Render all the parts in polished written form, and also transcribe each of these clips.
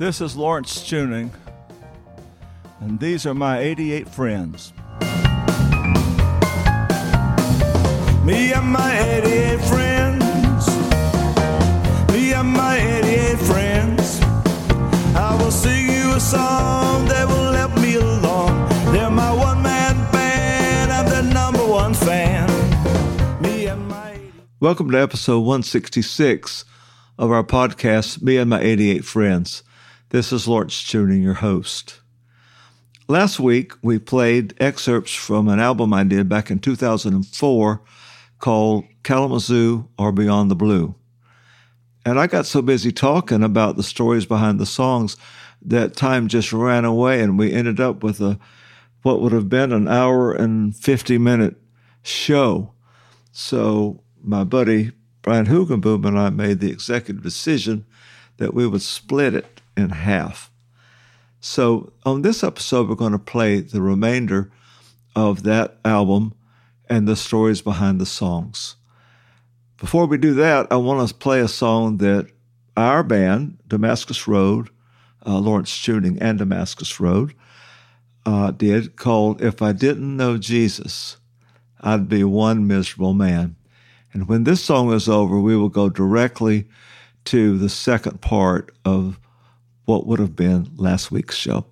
This is Lawrence Tuning, and these are my 88 friends. Me and my 88 friends. Me and my 88 friends. I will sing you a song that will help me along. They're my one-man band. I'm their number one fan. Me and my 88... Welcome to episode 166 of our podcast, Me and My 88 Friends. This is Lawrence Tuning, your host. Last week, we played excerpts from an album I did back in 2004 called Kalamazoo or Beyond the Blue. And I got so busy talking about the stories behind the songs that time just ran away, and we ended up with what would have been an hour and 50-minute show. So my buddy Brian Hugenboom and I made the executive decision that we would split it in half. So on this episode, we're going to play the remainder of that album and the stories behind the songs. Before we do that, I want to play a song that our band, Damascus Road, Lawrence Tuning and Damascus Road, did, called If I Didn't Know Jesus, I'd Be One Miserable Man. And when this song is over, we will go directly to the second part of what would have been last week's show.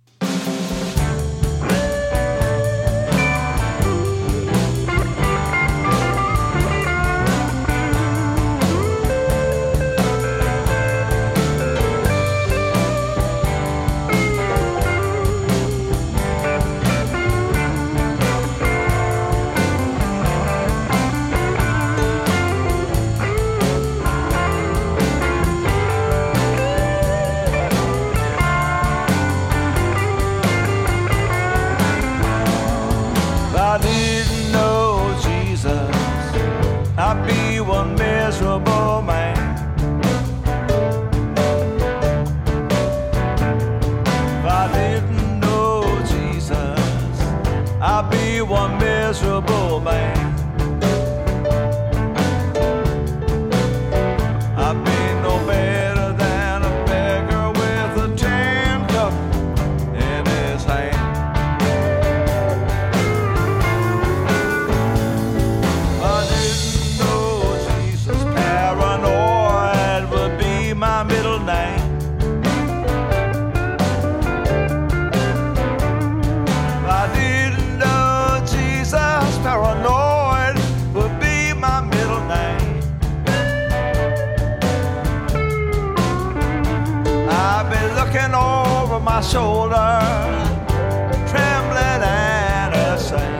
My shoulder, trembling and ashamed.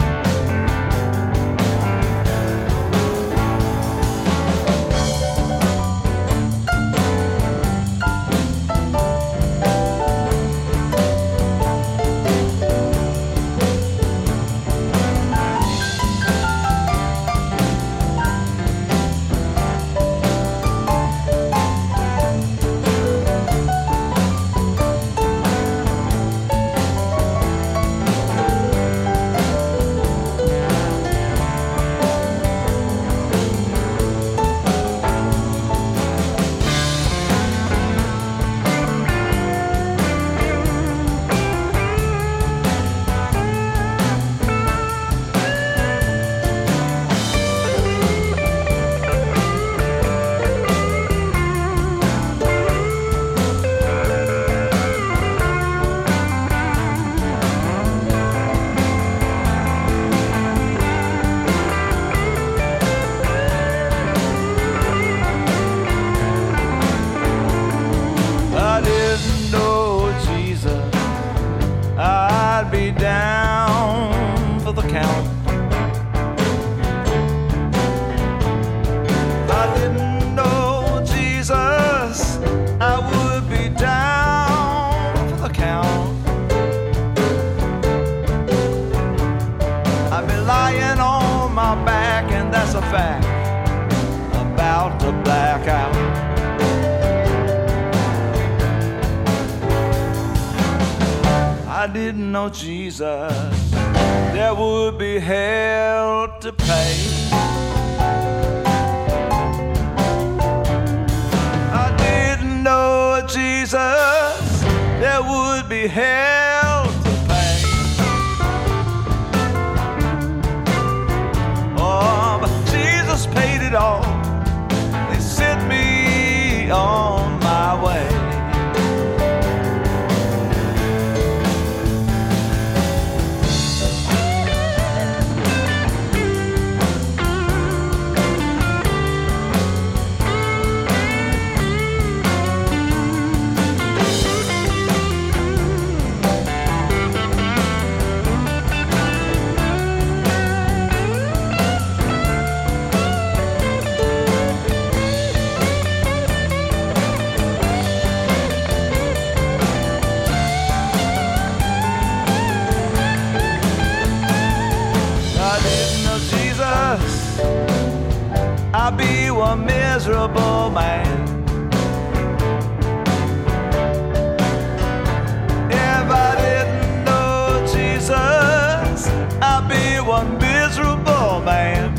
Fact about to black out. I didn't know Jesus, there would be hell to pay. I didn't know Jesus, be held to pay. Oh, but Jesus paid it all. He sent me on my way. I'd be one miserable man if I didn't know Jesus. I'd be one miserable man.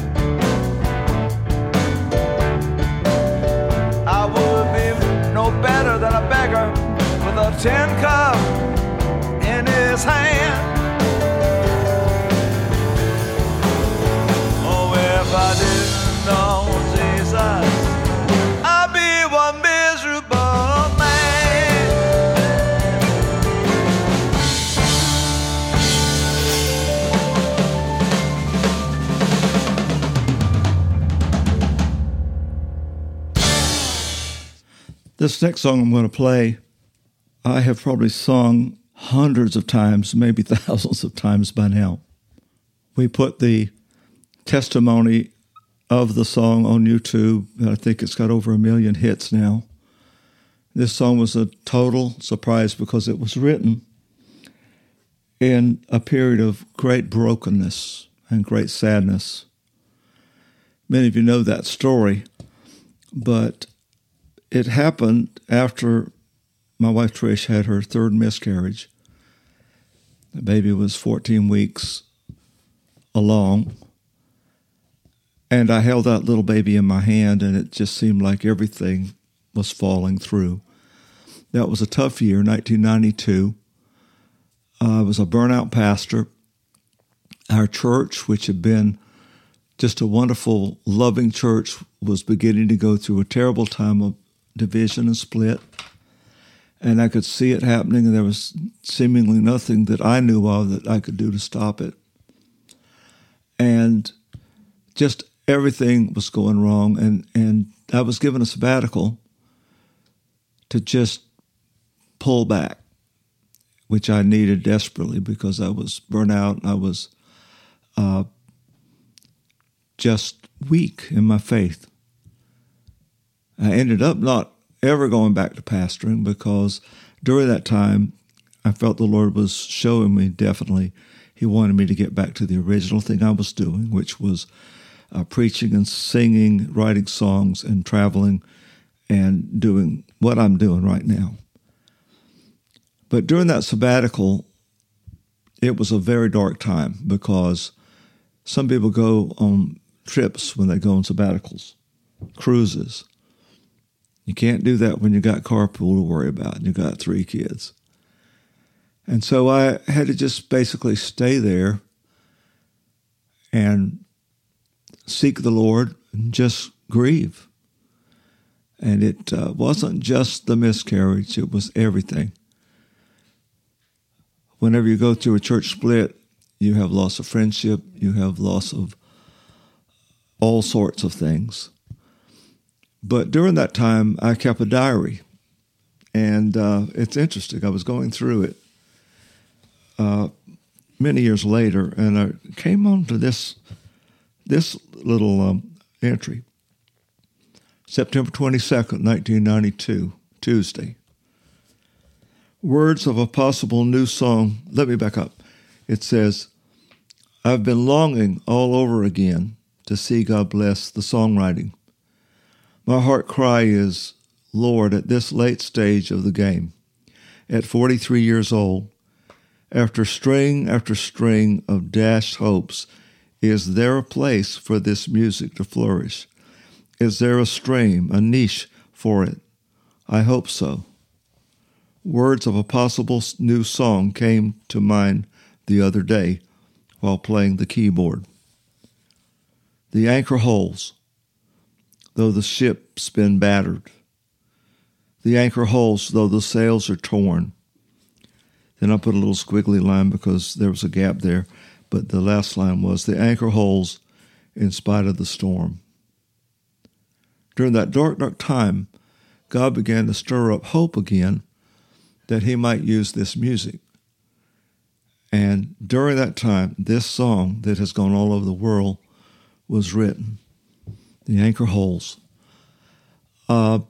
I would be no better than a beggar with a tin cup in his hand. Oh, if I didn't know Jesus, I'd be one miserable man. This next song I'm going to play, I have probably sung hundreds of times, maybe thousands of times by now. We put the testimony of the song on YouTube. I think it's got over 1 million hits now. This song was a total surprise because it was written in a period of great brokenness and great sadness. Many of you know that story, but it happened after my wife Trish had her third miscarriage. The baby was 14 weeks along. And I held that little baby in my hand, and it just seemed like everything was falling through. That was a tough year, 1992. I was a burnout pastor. Our church, which had been just a wonderful, loving church, was beginning to go through a terrible time of division and split. And I could see it happening, and there was seemingly nothing that I knew of that I could do to stop it. And just everything was going wrong, and I was given a sabbatical to just pull back, which I needed desperately because I was burnt out. I was just weak in my faith. I ended up not ever going back to pastoring because during that time I felt the Lord was showing me definitely He wanted me to get back to the original thing I was doing, which was preaching and singing, writing songs and traveling and doing what I'm doing right now. But during that sabbatical, it was a very dark time because some people go on trips when they go on sabbaticals, cruises. You can't do that when you got carpool to worry about and you got 3 kids. And so I had to just basically stay there and seek the Lord and just grieve. And it wasn't just the miscarriage, it was everything. Whenever you go through a church split, you have loss of friendship, you have loss of all sorts of things. But during that time, I kept a diary. And it's interesting, I was going through it many years later, and I came on to this little entry. September 22nd, 1992, Tuesday. Words of a possible new song. Let me back up. It says, I've been longing all over again to see God bless the songwriting. My heart cry is, Lord, at this late stage of the game, at 43 years old, after string of dashed hopes, is there a place for this music to flourish? Is there a stream, a niche for it? I hope so. Words of a possible new song came to mind the other day while playing the keyboard. The anchor holds, though the ship's been battered. The anchor holds, though the sails are torn. Then I put a little squiggly line because there was a gap there, but the last line was, the anchor holds in spite of the storm. During that dark time, God began to stir up hope again that he might use this music. And during that time, this song that has gone all over the world was written. The anchor holds. I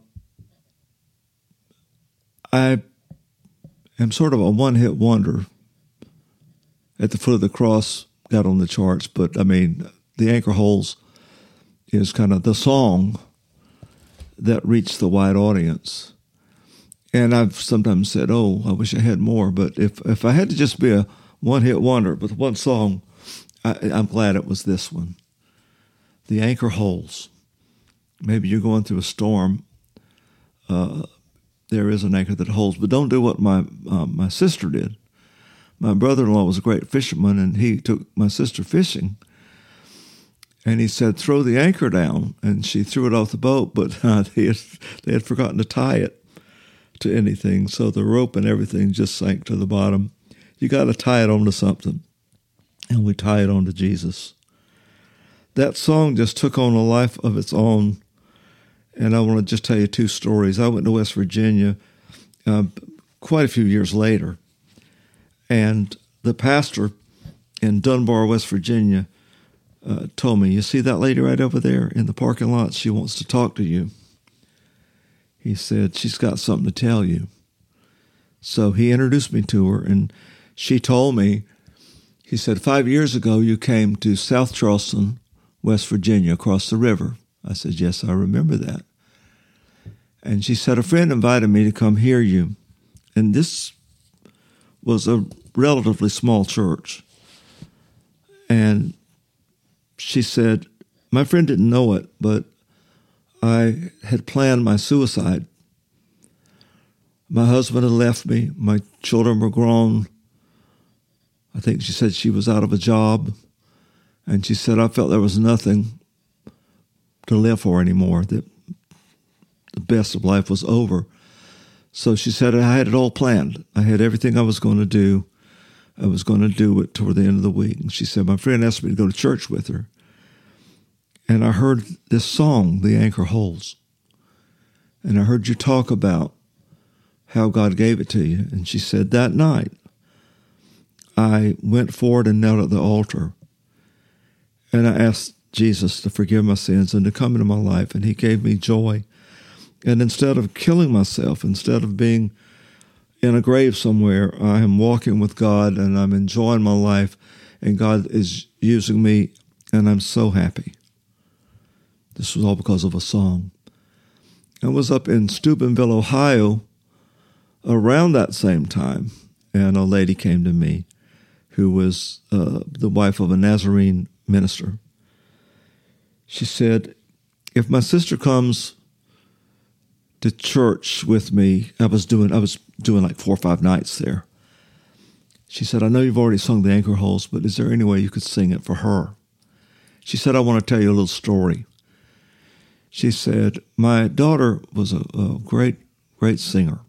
am sort of a one-hit wonder. At the Foot of the Cross got on the charts, but I mean, the anchor holds is kind of the song that reached the wide audience. And I've sometimes said, oh, I wish I had more. But if I had to just be a one-hit wonder with one song, I'm glad it was this one. The anchor holds. Maybe you're going through a storm. There is an anchor that holds. But don't do what my sister did. My brother-in-law was a great fisherman, and he took my sister fishing. And he said, throw the anchor down. And she threw it off the boat, but they had forgotten to tie it to anything, so the rope and everything just sank to the bottom. You got to tie it onto something, and we tie it onto Jesus. That song just took on a life of its own, and I want to just tell you two stories. I went to West Virginia quite a few years later, and the pastor in Dunbar, West Virginia, told me, you see that lady right over there in the parking lot? She wants to talk to you. He said, she's got something to tell you. So he introduced me to her, and she told me, he said, 5 years ago you came to South Charleston, West Virginia, across the river. I said, yes, I remember that. And she said, a friend invited me to come hear you. And this was a relatively small church. And she said, my friend didn't know it, but I had planned my suicide. My husband had left me. My children were grown. I think she said she was out of a job. And she said, I felt there was nothing to live for anymore, that the best of life was over. So she said, I had it all planned. I had everything I was going to do. I was going to do it toward the end of the week. And she said, my friend asked me to go to church with her. And I heard this song, The Anchor Holds. And I heard you talk about how God gave it to you. And she said, that night, I went forward and knelt at the altar. And I asked Jesus to forgive my sins and to come into my life. And he gave me joy. And instead of killing myself, instead of being in a grave somewhere, I am walking with God and I'm enjoying my life. And God is using me, and I'm so happy. This was all because of a song. I was up in Steubenville, Ohio, around that same time, and a lady came to me who was the wife of a Nazarene minister. She said, if my sister comes to church with me, I was doing like 4 or 5 nights there. She said, I know you've already sung The Anchor Holds, but is there any way you could sing it for her? She said, I want to tell you a little story. She said, my daughter was a great, great singer.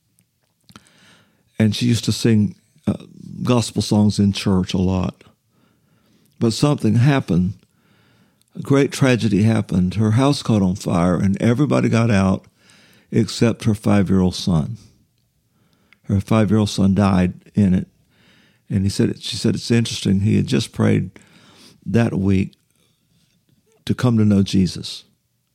And she used to sing gospel songs in church a lot. But something happened. A great tragedy happened. Her house caught on fire, and everybody got out except her 5-year-old son. Her 5-year-old son died in it. And she said, it's interesting. He had just prayed that week to come to know Jesus.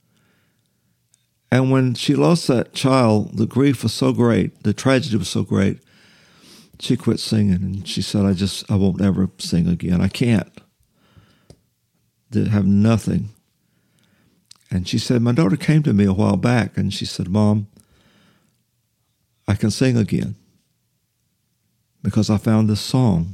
And when she lost that child, the grief was so great, the tragedy was so great, she quit singing. And she said, I won't ever sing again. I can't. They have nothing. And she said, my daughter came to me a while back, and she said, Mom, I can sing again because I found this song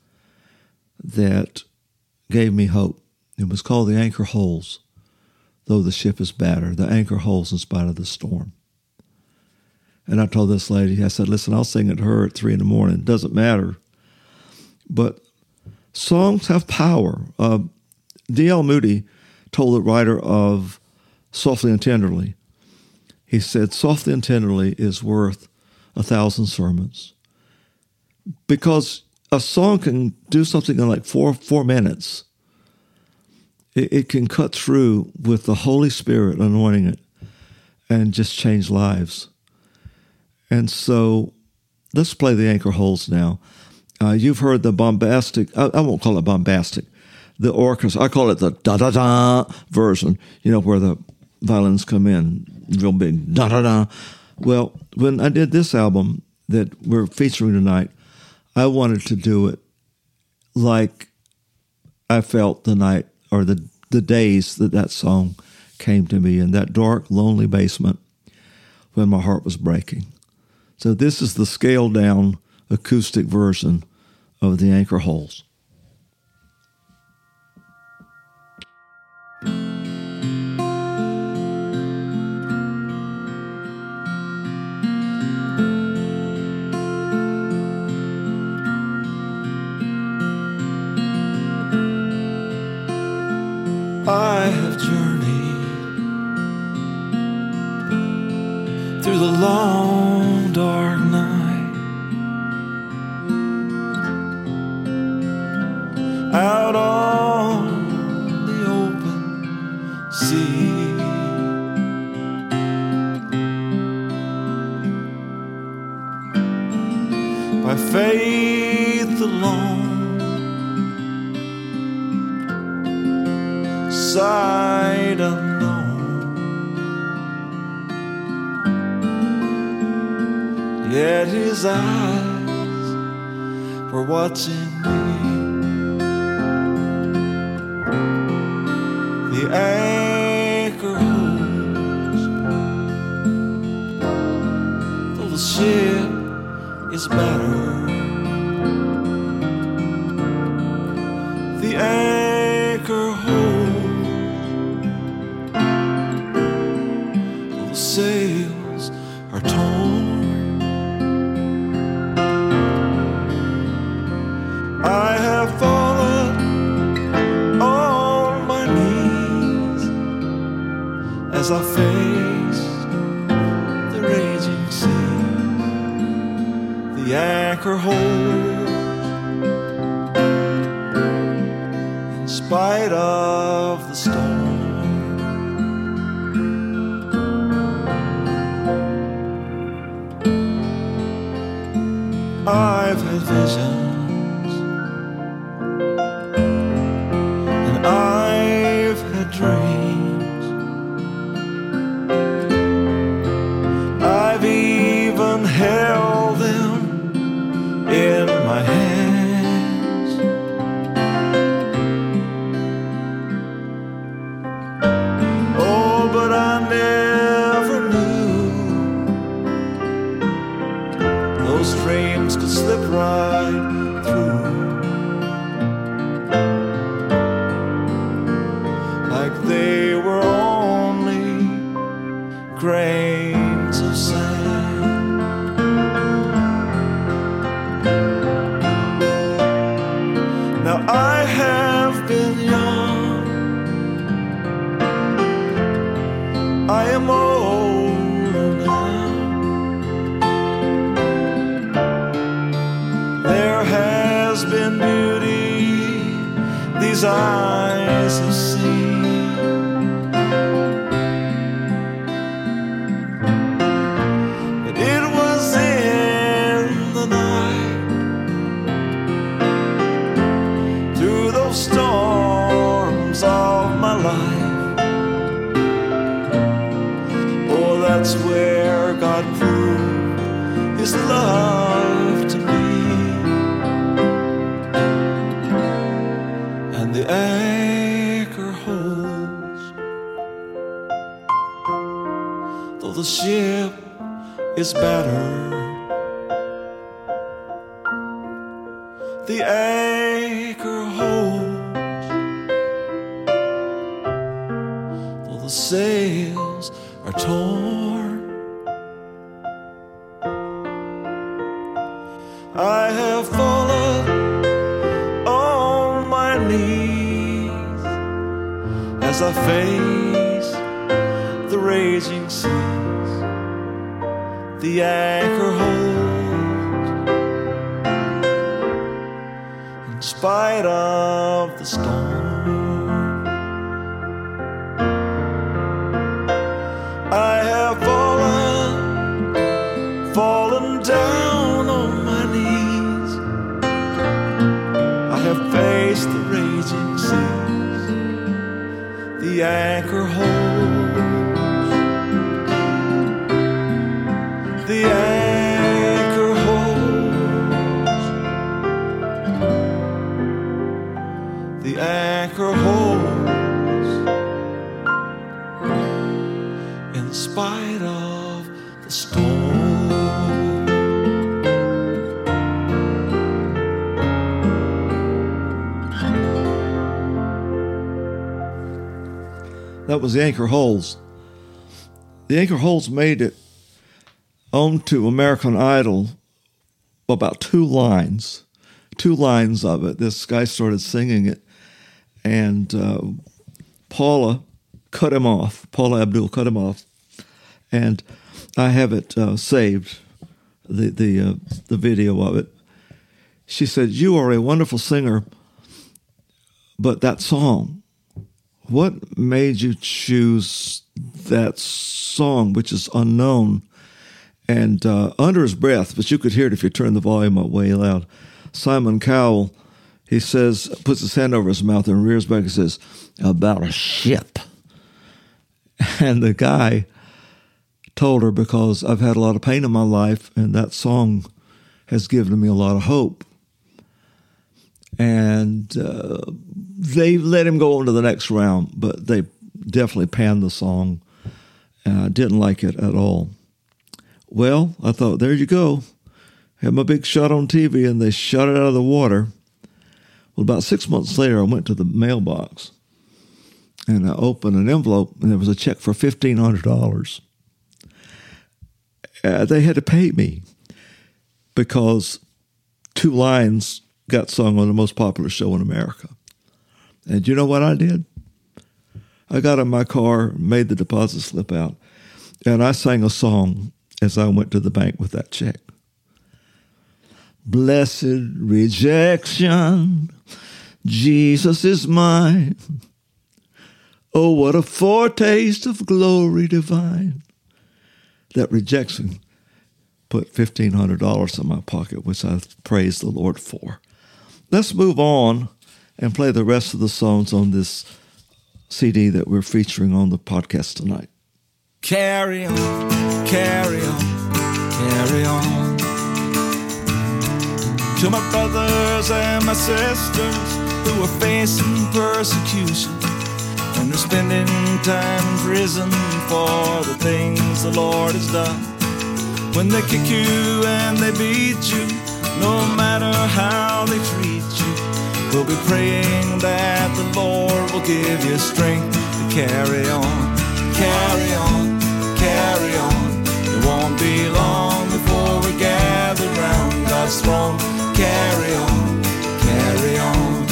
that gave me hope. It was called The Anchor Holds. Though the ship is battered, the anchor holds in spite of the storm. And I told this lady, I said, listen, I'll sing it to her at 3 a.m. It doesn't matter. But songs have power. D.L. Moody told the writer of Softly and Tenderly, he said, Softly and Tenderly is worth 1,000 sermons. Because a song can do something in like four minutes. It can cut through with the Holy Spirit anointing it and just change lives. And so let's play the Anchor Holes now. You've heard the bombastic, I won't call it bombastic, the orchestra, I call it the da-da-da version, where the violins come in, real big da-da-da. Well, when I did this album that we're featuring tonight, I wanted to do it like I felt the night or the days that song came to me in that dark, lonely basement when my heart was breaking. So this is the scaled-down acoustic version of the Anchor Holes. I have journeyed through the long, dark night, out on the open sea. By faith alone, sight unknown, yet his eyes were watching me. The anchor holds, though the ship is battered. The anchor holds, the sails are torn. I have fallen on my knees as I face the raging sea. The anchor holds in spite of the storm. I've had visions and I've had dreams. I've even held them in my hands. Oh, but I never knew those dreams could slip right through, like they were only grains of sand. Now I have been young, I am older now. There has been beauty these eyes have seen, but it was in the night, through those storms of my life. Oh, that's where God proved his love to me. And the anchor holds, though the ship is battered. The anchor holds, though the sails are torn. knees as I face the raging seas. The anchor holds in spite of the storm. I have fallen down on my knees. I have faced the raging seas. The anchor holds. The anchor holds. The anchor holds in spite of the storm. That was the Anchor Holds. The Anchor Holds made it onto American Idol about two lines of it. This guy started singing it, and Paula Abdul cut him off, and I have it saved, the video of it. She said, "You are a wonderful singer, but that song, what made you choose that song, which is unknown?" And under his breath, but you could hear it if you turned the volume up way loud, Simon Cowell, he says, puts his hand over his mouth and rears back and says, "About a ship." And the guy told her, because I've had a lot of pain in my life, and that song has given me a lot of hope. And they let him go on to the next round, but they definitely panned the song. I didn't like it at all. Well, I thought, there you go. Had my big shot on TV, and they shot it out of the water. Well, about 6 months later, I went to the mailbox, and I opened an envelope, and there was a check for $1,500. They had to pay me because two lines got sung on the most popular show in America. And you know what I did? I got in my car, made the deposit slip out, and I sang a song as I went to the bank with that check. Blessed rejection, Jesus is mine. Oh, what a foretaste of glory divine. That rejection put $1,500 in my pocket, which I praise the Lord for. Let's move on and play the rest of the songs on this CD that we're featuring on the podcast tonight. Carry on, carry on, carry on. To my brothers and my sisters who are facing persecution, and they're spending time in prison for the things the Lord has done. When they kick you and they beat you, no matter how they treat you, we'll be praying that the Lord will give you strength to carry on. Carry on, carry on. It won't be long before we gather round God's throne. Carry on, carry on.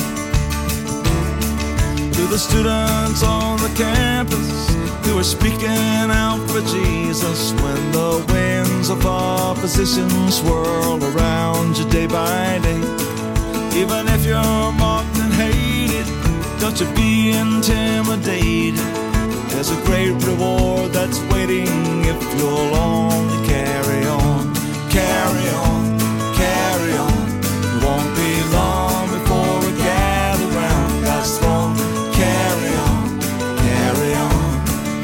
To the students on the campus who are speaking out for Jesus, when the winds of opposition swirl around you day by day, even if you're mocked and hated, don't you be intimidated. There's a great reward that's waiting if you'll only carry on. Carry on, carry on. It won't be long before we gather round God's throne. Carry on, carry on.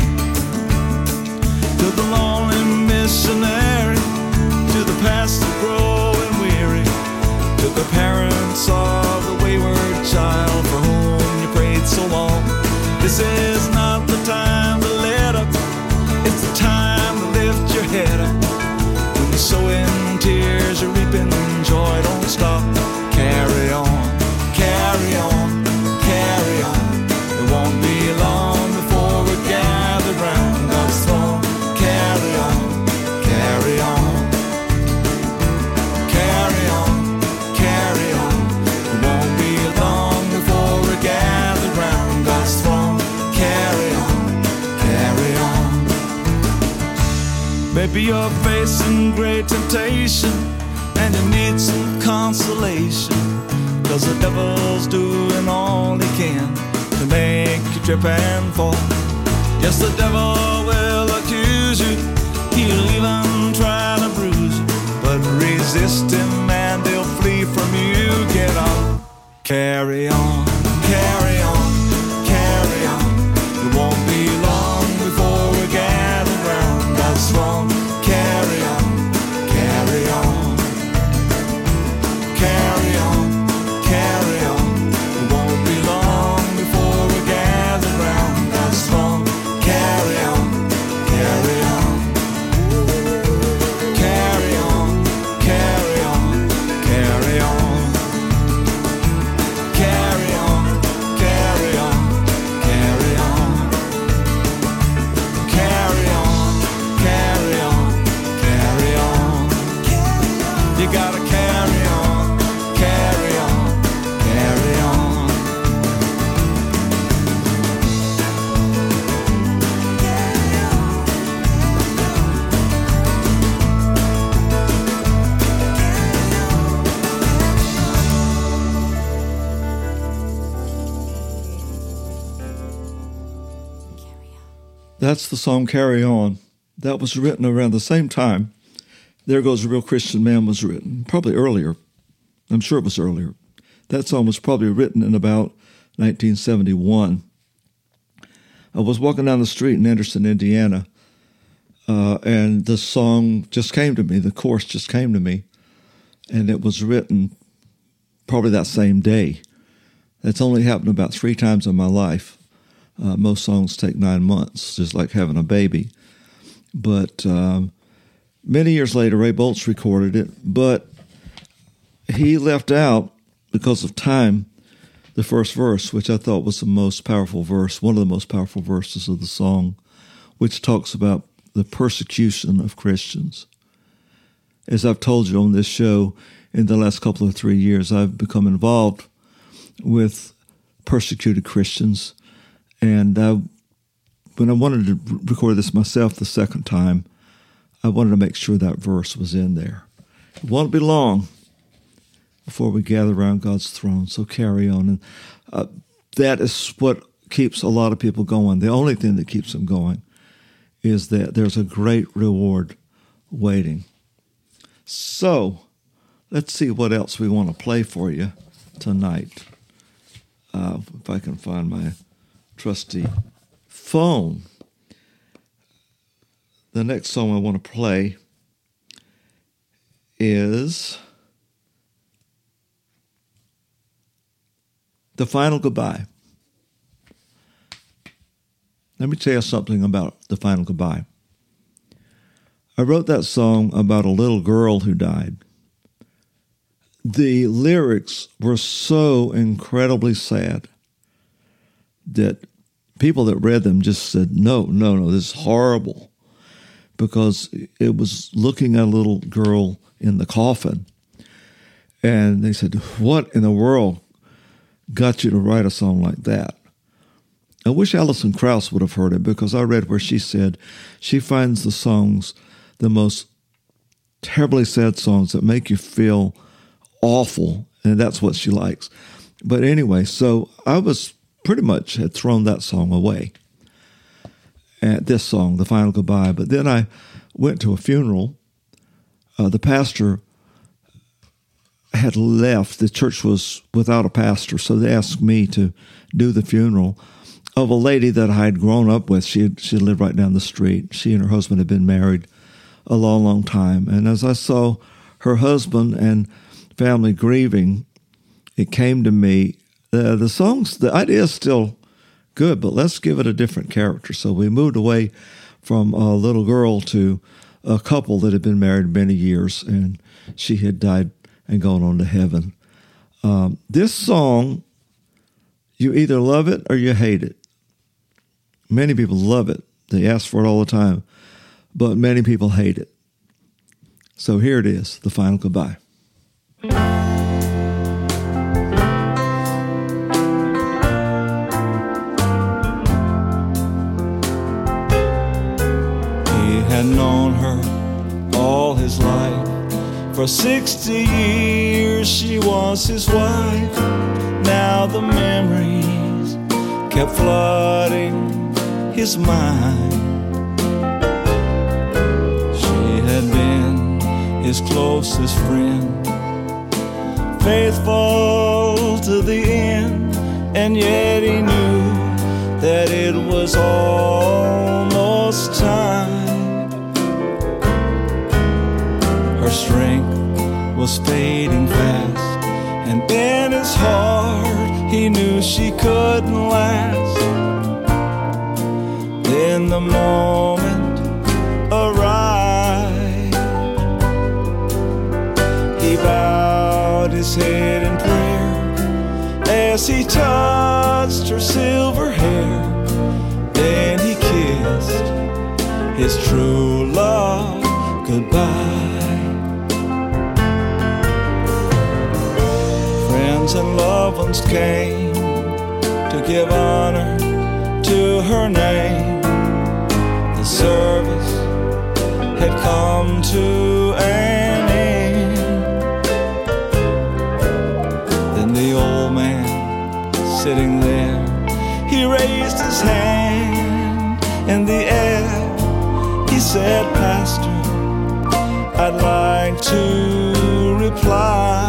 To the lonely missionary, to the pastor growing weary, to the parents of the wayward child for whom you prayed so long. This is not the time to let up, it's the time to lift your head up. When you're sowing tears, you're reaping joy. Don't stop, carry on, carry on, carry on. It won't be long before we gather round God's throne. Carry on, carry on, carry on, carry on. It won't be long before we Maybe you're facing great temptation and you need some consolation, 'cause the devil's doing all he can to make you trip and fall. Yes, the devil will accuse you, he'll even try to bruise you, but resist him and he'll flee from you. Get up, carry on, carry on, carry on. It won't be long before we gather round God's throne. Carry on, carry on, carry on, carry on. It won't be long before we gather round God's throne. Carry on, carry on, carry on, carry on, carry on, carry on, carry on, carry on, carry on, carry on, carry on. You gotta carry on, carry on, carry on. That's the song Carry On. That was written around the same time There Goes a Real Christian Man was written, probably earlier. I'm sure it was earlier. That song was probably written in about 1971. I was walking down the street in Anderson, Indiana, and the song just came to me. The chorus just came to me, and it was written probably that same day. That's only happened about 3 times in my life. Most songs take 9 months, just like having a baby. But many years later, Ray Boltz recorded it, but he left out, because of time, the first verse, which I thought was the most powerful verse, one of the most powerful verses of the song, which talks about the persecution of Christians. As I've told you on this show, in the last couple of 3 years, I've become involved with persecuted Christians. And when I wanted to record this myself the second time, I wanted to make sure that verse was in there. It won't be long before we gather around God's throne, so carry on. And that is what keeps a lot of people going. The only thing that keeps them going is that there's a great reward waiting. So let's see what else we want to play for you tonight. If I can find my trusty phone. The next song I want to play is The Final Goodbye. Let me tell you something about The Final Goodbye. I wrote that song about a little girl who died. The lyrics were so incredibly sad that people that read them just said, no, this is horrible. Because it was looking at a little girl in the coffin. And they said, what in the world got you to write a song like that? I wish Alison Krauss would have heard it, because I read where she said she finds the songs the most terribly sad songs that make you feel awful, and that's what she likes. But anyway, so I was pretty much had thrown that song away, at this song, The Final Goodbye. But then I went to a funeral. The pastor had left. The church was without a pastor, so they asked me to do the funeral of a lady that I had grown up with. She lived right down the street. She and her husband had been married a long, long time. And as I saw her husband and family grieving, it came to me, the idea is still good, but let's give it a different character. So we moved away from a little girl to a couple that had been married many years, and she had died and gone on to heaven. This song, you either love it or you hate it. Many people love it. They ask for it all the time, but many people hate it. So here it is, The Final Goodbye. He had known her all his life. For 60 years she was his wife. Now the memories kept flooding his mind. She had been his closest friend, faithful to the end, and yet he knew that it was almost time. Her strength was fading fast, and in his heart he knew she couldn't last. Then the moment arrived. He bowed his head in prayer as he touched her silver hair. Then he kissed his true love goodbye. Friends and loved ones came to give honor to her name. The service had come to an end. Then the old man sitting there, he raised his hand in the air. He said, "Pastor, I'd like to reply.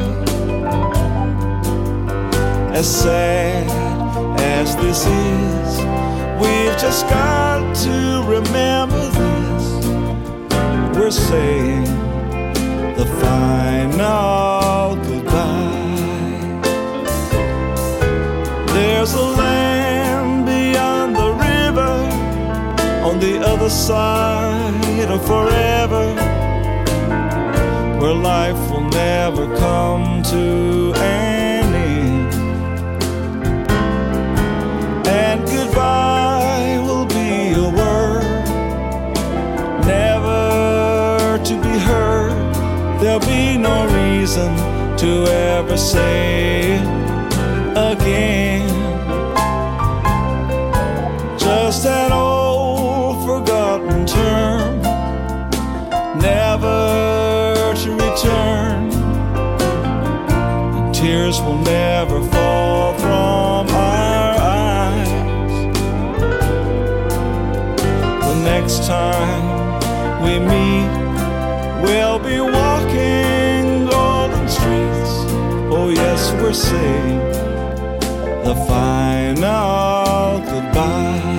As sad as this is, we've just got to remember this. We're saying the final goodbye. There's a land beyond the river, on the other side of forever, where life will never come to an end. And goodbye will be a word never to be heard. There'll be no reason to ever say it again. Just an old forgotten term, never to return. And tears will never fall from our eyes. The next time we meet, we'll be walking golden streets. Oh yes, we're saying the final goodbye.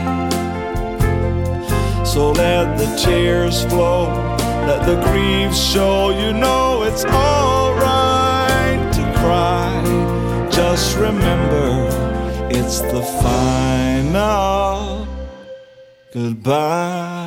So let the tears flow, let the grief show. You know it's all right to cry. Just remember, it's the final goodbye.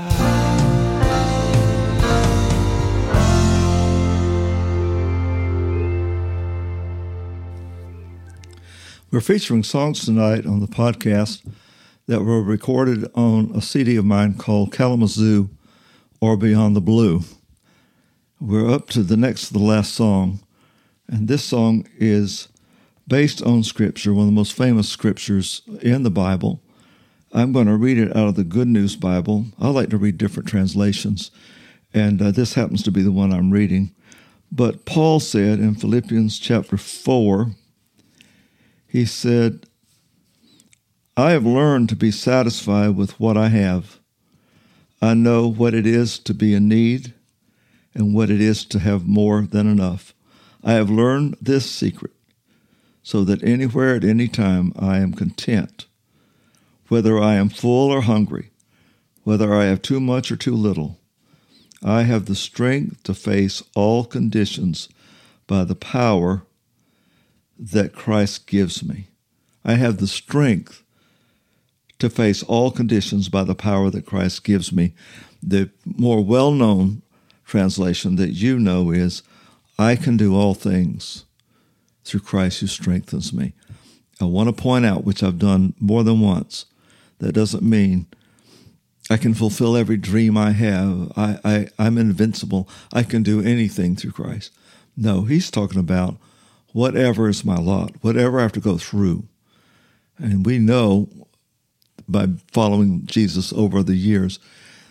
We're featuring songs tonight on the podcast that were recorded on a CD of mine called Kalamazoo or Beyond the Blue. We're up to the next to the last song, and this song is based on Scripture, one of the most famous scriptures in the Bible. I'm going to read it out of the Good News Bible. I like to read different translations, and this happens to be the one I'm reading. But Paul said in Philippians chapter 4, he said, "I have learned to be satisfied with what I have. I know what it is to be in need and what it is to have more than enough. I have learned this secret, so that anywhere at any time I am content, whether I am full or hungry, whether I have too much or too little. I have the strength to face all conditions by the power that Christ gives me." I have the strength to face all conditions by the power that Christ gives me. The more well-known translation that you know is, "I can do all things through Christ who strengthens me." I want to point out, which I've done more than once, that doesn't mean I can fulfill every dream I have. I'm invincible. I can do anything through Christ. No, he's talking about whatever is my lot, whatever I have to go through. And we know by following Jesus over the years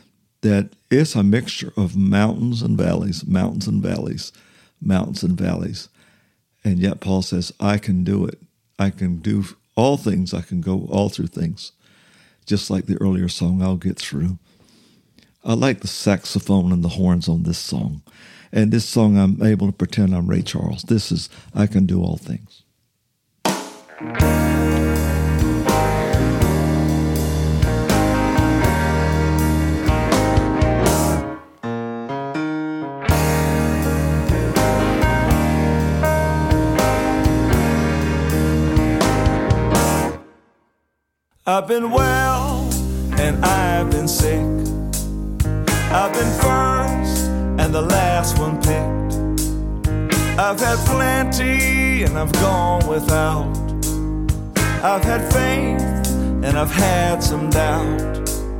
that it's a mixture of mountains and valleys, mountains and valleys, mountains and valleys. And yet Paul says, I can do it. I can do all things. I can go all through things. Just like the earlier song, I'll get through. I like the saxophone and the horns on this song. And this song, I'm able to pretend I'm Ray Charles. This is, I can do all things. I've been well and I've been sick. I've been first and the last one picked. I've had plenty and I've gone without. I've had faith and I've had some doubt.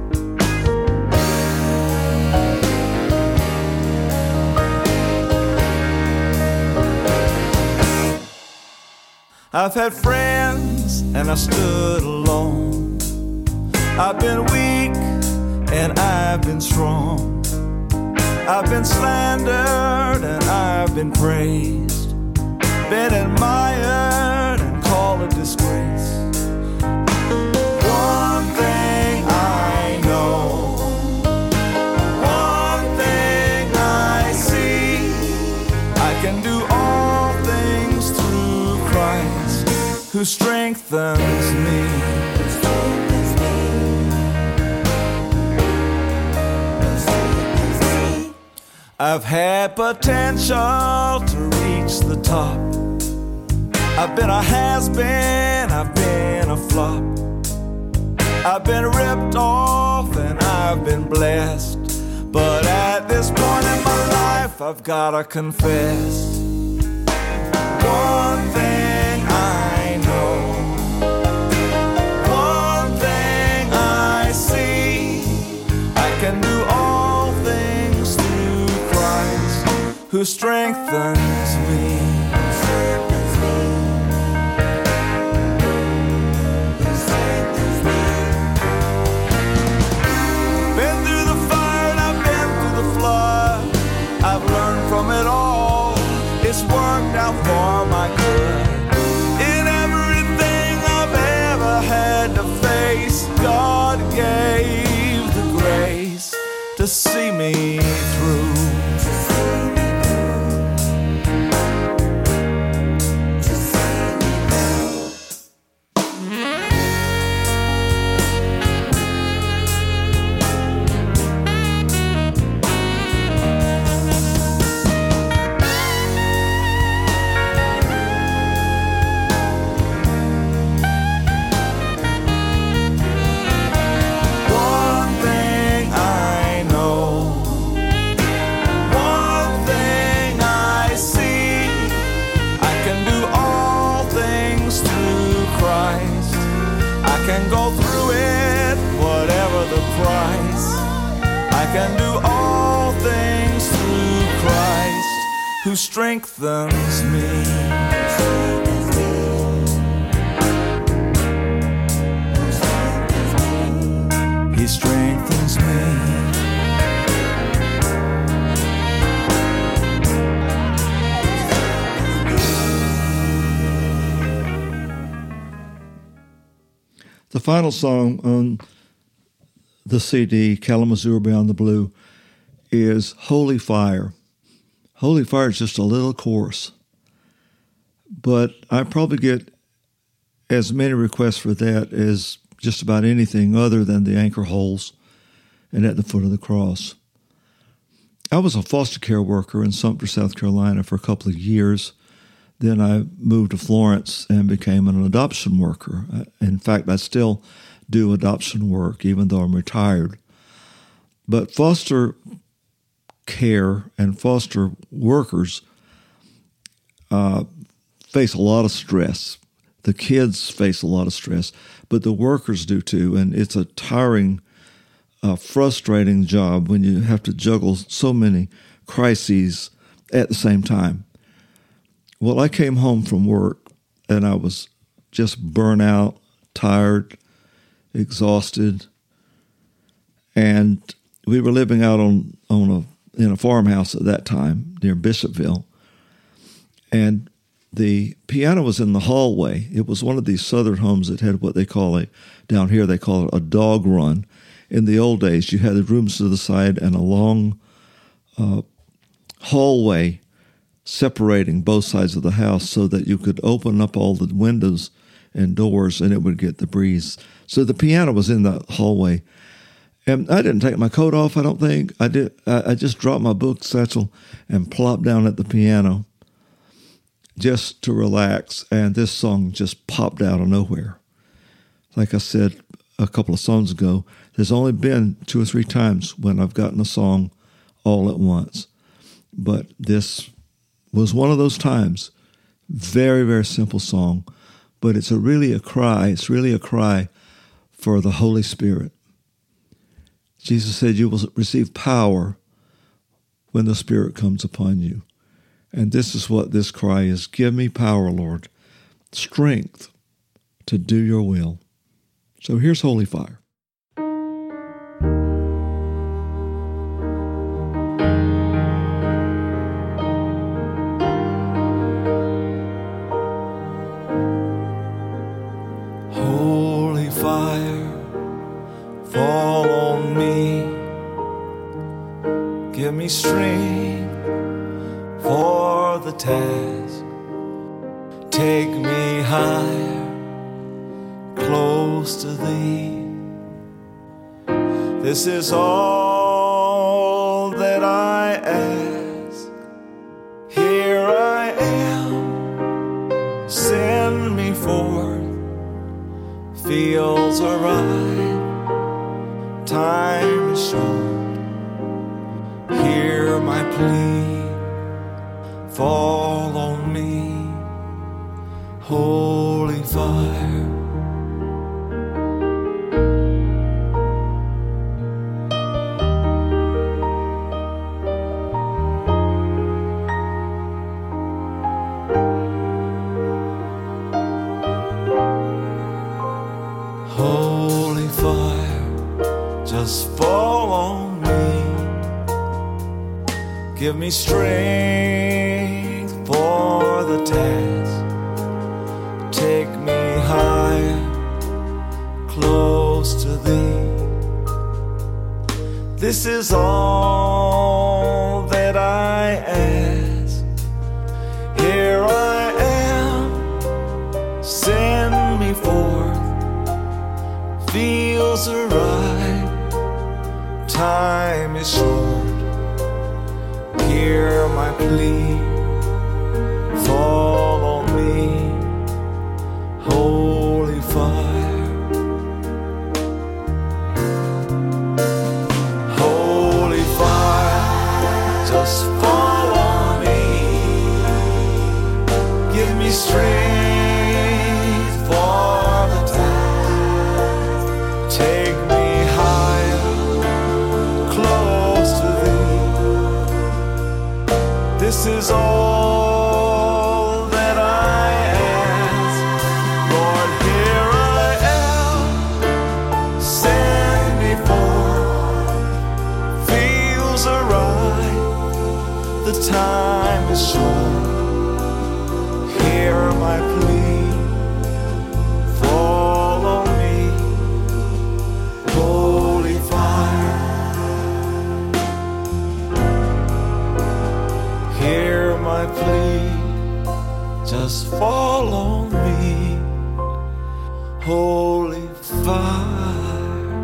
I've had friends and I stood alone. I've been weak and I've been strong. I've been slandered and I've been praised, been admired and called a disgrace. One thing I know, one thing I see, I can do all things through Christ who strengthens me. I've had potential to reach the top. I've been a has-been, I've been a flop. I've been ripped off and I've been blessed. But at this point in my life, I've gotta confess. One thing I know, one thing I see, I can do all things through Christ who strengthens me. Been through the fire and I've been through the flood. I've learned from it all. It's worked out for my good. In everything I've ever had to face, God gave the grace to see me through. Can go through it, whatever the price. I can do all things through Christ who strengthens me. He strengthens me. The final song on the CD, Kalamazoo Beyond the Blue, is Holy Fire. Holy Fire is just a little chorus, but I probably get as many requests for that as just about anything other than the anchor holes and At the Foot of the Cross. I was a foster care worker in Sumter, South Carolina for a couple of years. Then I moved to Florence and became an adoption worker. In fact, I still do adoption work, even though I'm retired. But foster care and foster workers face a lot of stress. The kids face a lot of stress, but the workers do too. And it's a tiring, frustrating job when you have to juggle so many crises at the same time. Well, I came home from work and I was just burnt out, tired, exhausted. And we were living out in a farmhouse at that time near Bishopville, and the piano was in the hallway. It was one of these southern homes that had what they call down here they call it a dog run. In the old days, you had the rooms to the side and a long hallway separating both sides of the house so that you could open up all the windows and doors and it would get the breeze. So the piano was in that hallway. And I didn't take my coat off, I don't think. I did. I just dropped my book satchel and plopped down at the piano just to relax. And this song just popped out of nowhere. Like I said a couple of songs ago, there's only been 2 or 3 times when I've gotten a song all at once. But this was one of those times. Very, very simple song. But it's really a cry. It's really a cry for the Holy Spirit. Jesus said you will receive power when the Spirit comes upon you. And this is what this cry is. Give me power, Lord, strength to do your will. So here's Holy Fire. Holy fire, fall on me. Give me strength for the task. Take me higher, close to thee. This is all that I ask. Here I am, send me forth. Fields are ripe, time is short. Hear my plea, fall on me, holy fire. Holy fire, just fall on me. Give me strength for the task. Take me higher, close to thee. This is all that I ask. Here I am, send me forth. Feels right, time is short. Hear my plea, fall on me, holy fire. Holy fire, just fall on me. Give me strength for the task. Take me higher, close to thee. This is all that I ask. Lord, here I am, send me forth. Feels right, the time is short. Hear my plea, fall on me, holy fire. Hear my plea, just fall on me, holy fire.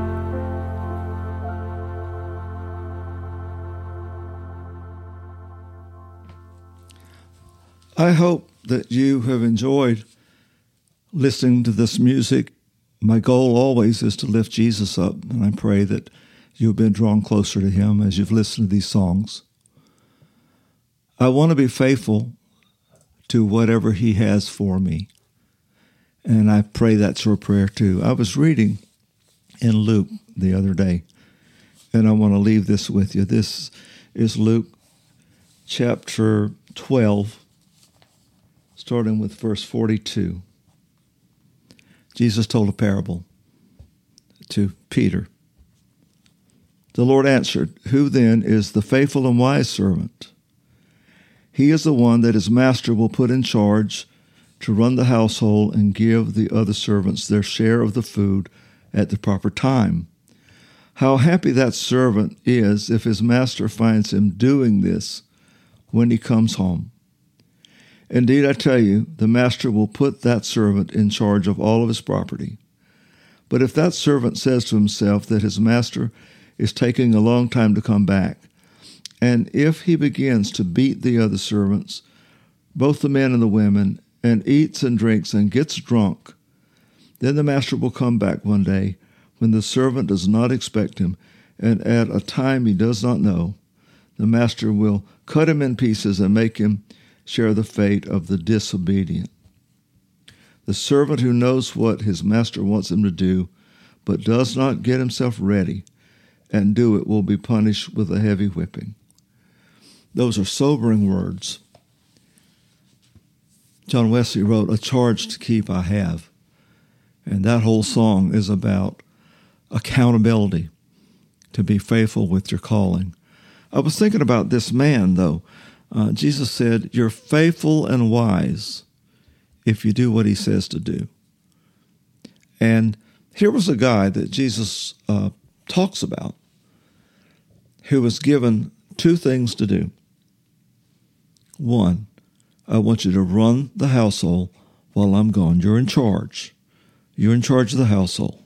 I hope that you have enjoyed listening to this music. My goal always is to lift Jesus up, and I pray that you've been drawn closer to him as you've listened to these songs. I want to be faithful to whatever he has for me, and I pray that's your prayer too. I was reading in Luke the other day, and I want to leave this with you. This is Luke chapter 12, starting with verse 42. Jesus told a parable to Peter. The Lord answered, Who then is the faithful and wise servant? He is the one that his master will put in charge to run the household and give the other servants their share of the food at the proper time. How happy that servant is if his master finds him doing this when he comes home. Indeed, I tell you, the master will put that servant in charge of all of his property. But if that servant says to himself that his master is taking a long time to come back, and if he begins to beat the other servants, both the men and the women, and eats and drinks and gets drunk, then the master will come back one day when the servant does not expect him, and at a time he does not know. The master will cut him in pieces and make him share the fate of the disobedient. The servant who knows what his master wants him to do, but does not get himself ready and do it, will be punished with a heavy whipping. Those are sobering words. John Wesley wrote, A charge to keep I have. And that whole song is about accountability, to be faithful with your calling. I was thinking about this man, though. Jesus said, You're faithful and wise if you do what he says to do. And here was a guy that Jesus talks about who was given two things to do. One, I want you to run the household while I'm gone. You're in charge. You're in charge of the household.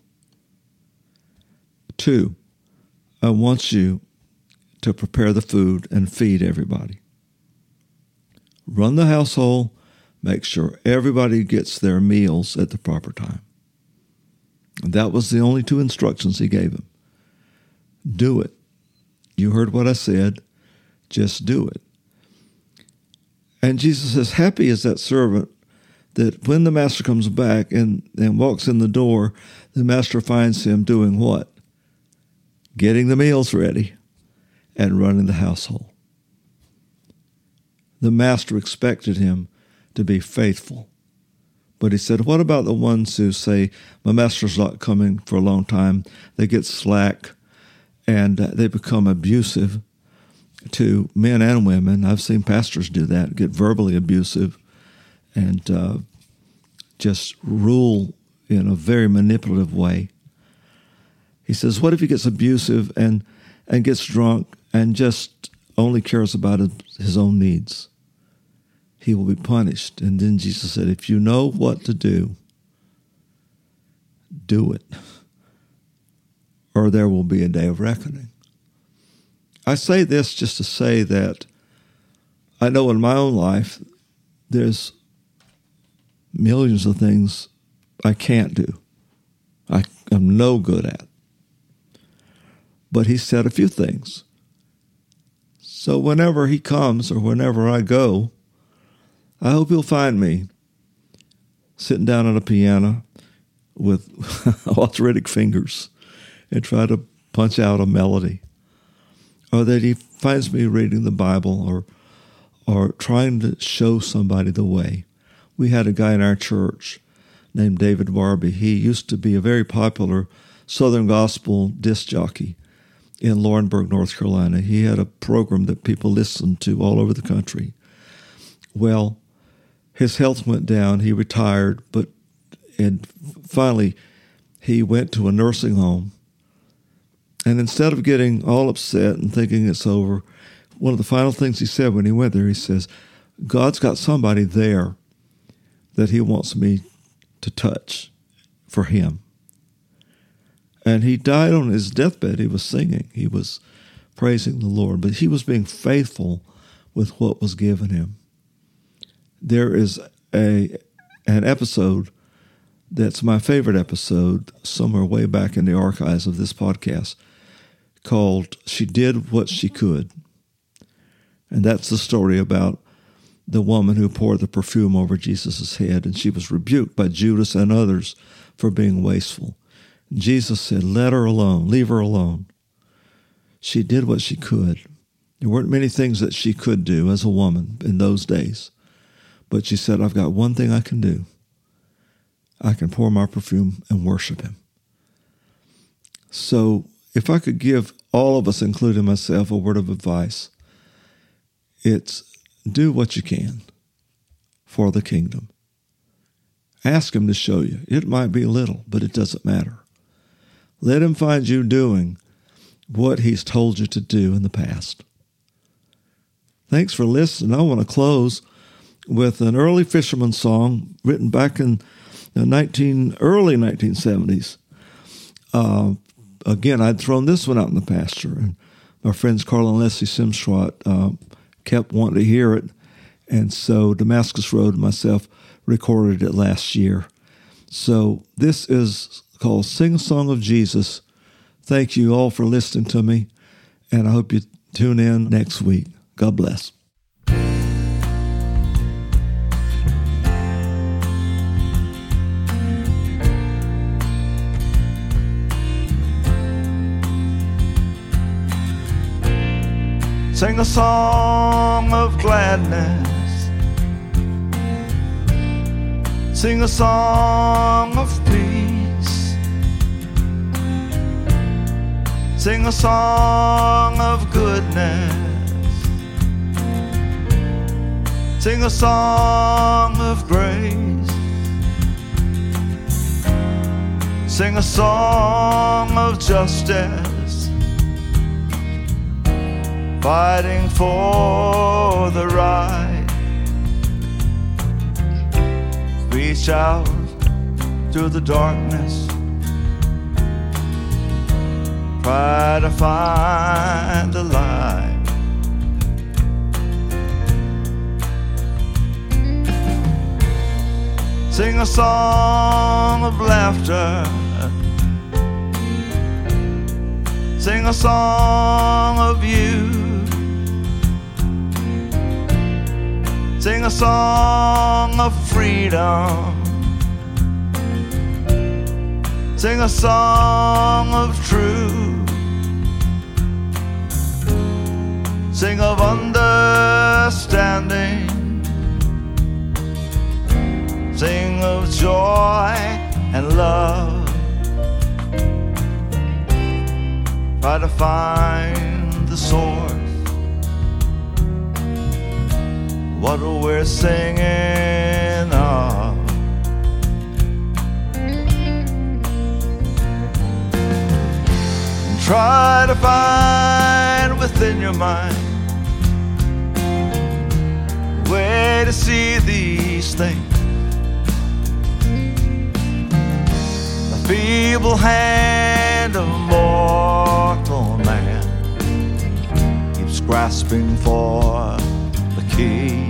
Two, I want you to prepare the food and feed everybody. Run the household, make sure everybody gets their meals at the proper time. And that was the only two instructions he gave him. Do it. You heard what I said. Just do it. And Jesus says, happy is that servant that when the master comes back and walks in the door, the master finds him doing what? Getting the meals ready and running the household. The master expected him to be faithful. But he said, what about the ones who say, my master's not coming for a long time? They get slack and they become abusive to men and women. I've seen pastors do that, get verbally abusive and just rule in a very manipulative way. He says, what if he gets abusive and gets drunk and just only cares about his own needs? He will be punished. And then Jesus said, if you know what to do, do it, or there will be a day of reckoning. I say this just to say that I know in my own life there's millions of things I can't do. I'm no good at. But he said a few things. So whenever he comes or whenever I go, I hope he'll find me sitting down at a piano with arthritic fingers and try to punch out a melody. Or that he finds me reading the Bible or trying to show somebody the way. We had a guy in our church named David Barbie. He used to be a very popular Southern gospel disc jockey in Laurinburg, North Carolina. He had a program that people listened to all over the country. Well, his health went down. He retired, and finally he went to a nursing home. And instead of getting all upset and thinking it's over, one of the final things he said when he went there, he says, God's got somebody there that he wants me to touch for him. And he died on his deathbed. He was singing. He was praising the Lord. But he was being faithful with what was given him. There is an episode that's my favorite episode, somewhere way back in the archives of this podcast, called She Did What She Could. And that's the story about the woman who poured the perfume over Jesus' head, and she was rebuked by Judas and others for being wasteful. Jesus said, let her alone, leave her alone. She did what she could. There weren't many things that she could do as a woman in those days. But she said, I've got one thing I can do. I can pour my perfume and worship him. So if I could give all of us, including myself, a word of advice. It's do what you can for the kingdom. Ask him to show you. It might be little, but it doesn't matter. Let him find you doing what he's told you to do in the past. Thanks for listening. I want to close with an early fisherman song written back in the early 1970s. Again, I'd thrown this one out in the pasture, and my friends Carl and Leslie Simstrat kept wanting to hear it, and so Damascus Road and myself recorded it last year. So this is called Sing a Song of Jesus. Thank you all for listening to me, and I hope you tune in next week. God bless. Sing a song of gladness. Sing a song of peace. Sing a song of goodness. Sing a song of grace. Sing a song of justice. Fighting for the right. Reach out through the darkness. Try to find the light. Sing a song of laughter. Sing a song of you. Sing a song of freedom. Sing a song of truth. Sing of understanding. Sing of joy and love. Try to find the source. What we're singing of. And try to find within your mind a way to see these things. The feeble hand of mortal man keeps grasping for the key.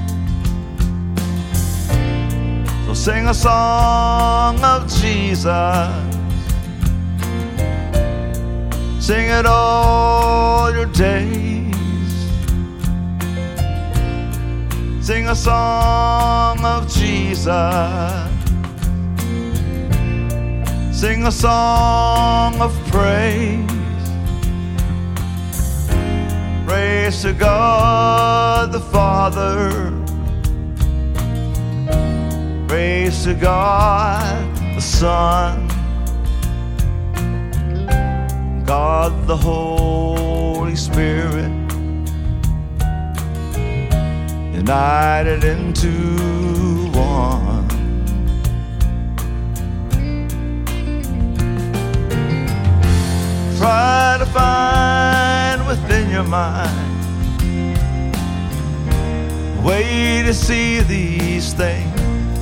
So sing a song of Jesus. Sing it all your days. Sing a song of Jesus. Sing a song of praise. Praise to God the Father. Praise to God the Son. God the Holy Spirit. United into one. Try to find within your mind a way to see these things.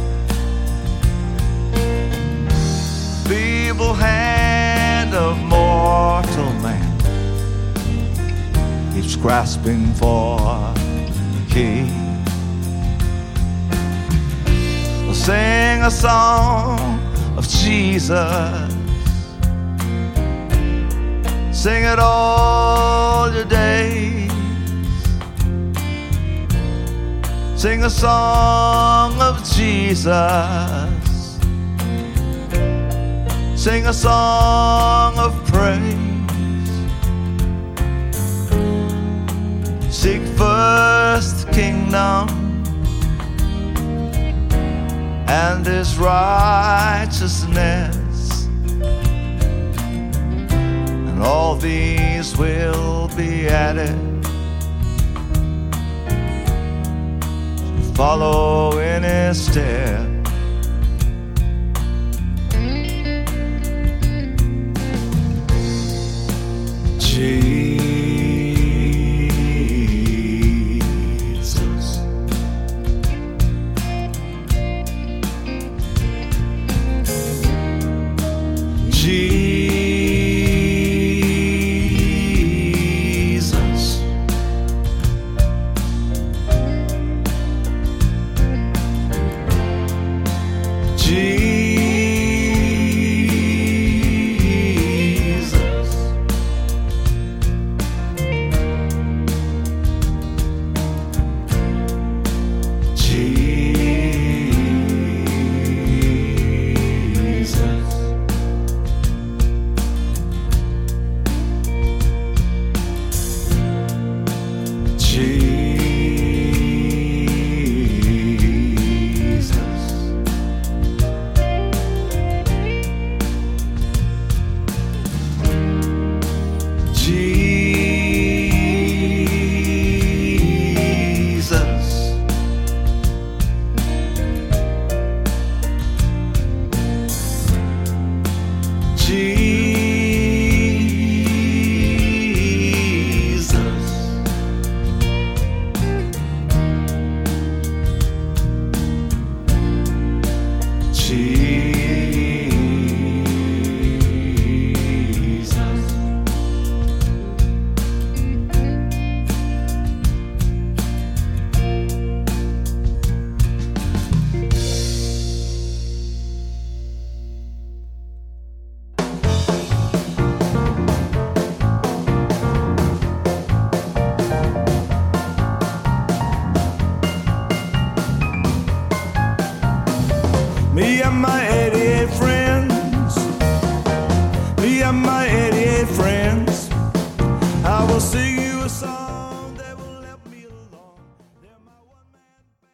Feeble hand of mortal man keeps grasping for the key. Well, sing a song of Jesus. Sing it all your days. Sing a song of Jesus. Sing a song of praise. Seek first the kingdom and his righteousness, and all these Jesus will be added. Follow in his step. Jesus. Jesus. Jesus.